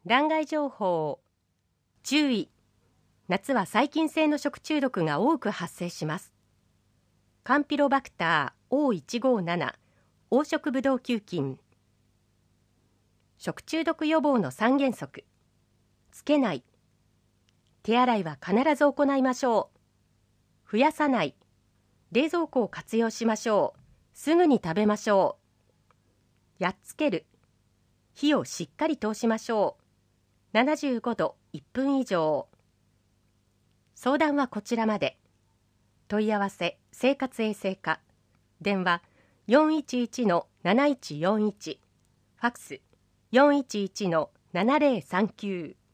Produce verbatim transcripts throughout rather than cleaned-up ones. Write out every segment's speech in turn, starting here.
欄外情報。注意。夏は細菌性の食中毒が多く発生します。カンピロバクター オーいちごなな 黄色ブドウ球菌。食中毒予防の三原則。つけない。手洗いは必ず行いましょう。増やさない。冷蔵庫を活用しましょう。すぐに食べましょう。やっつける。火をしっかり通しましょう。ななじゅうごどいっぷん以上。相談はこちらまで。問い合わせ生活衛生課。電話 よんいちいちのなないちよんいち。ファックス よんいちいちのななぜろさんきゅう。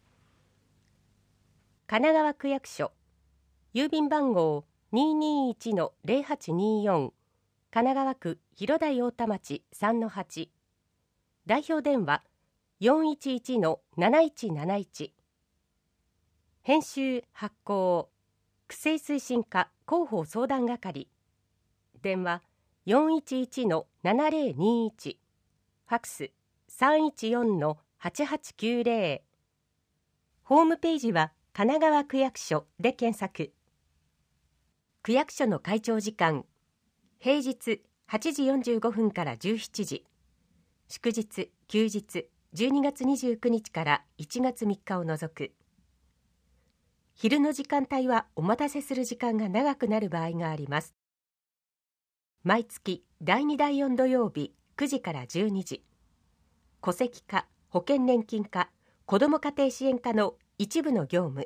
神奈川区役所。郵便番号 にーにーいちのぜろはちにーよん。神奈川区広大太田町 さんのはち。代表電話 よんいちいちのなないちなないち。編集発行区政推進課広報相談係。電話 よんいちいちのななぜろにいち。ファックス さんいちよんのはちはちきゅうぜろ。ホームページは神奈川区役所で検索。区役所の開庁時間。平日はちじよんじゅうごふんからじゅうしちじ。祝日休日じゅうにがつにじゅうくにちからいちがつみっかを除く。昼の時間帯はお待たせする時間が長くなる場合があります。毎月だいにだいよん土曜日くじからじゅうにじ。戸籍課、保険年金課、子ども家庭支援課の一部の業務。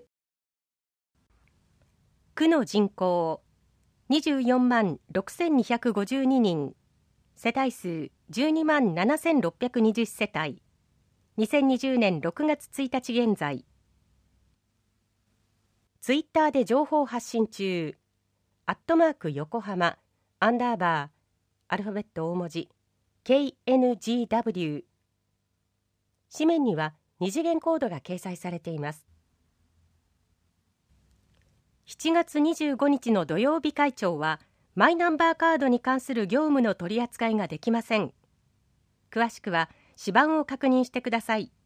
区の人口にじゅうよんまんろくせんにひゃくごじゅうににん。世帯数じゅうにまんななせんろっぴゃくにじゅう世帯。にせんにじゅうねんろくがつついたち現在。ツイッターで情報発信中。アットマーク横浜アンダーバーアルファベット大文字 ケーエヌジーダブリュー。 紙面には二次元コードが掲載されています。しちがつにじゅうごにちの土曜日会庁はマイナンバーカードに関する業務の取り扱いができません。詳しくは紙版を確認してください。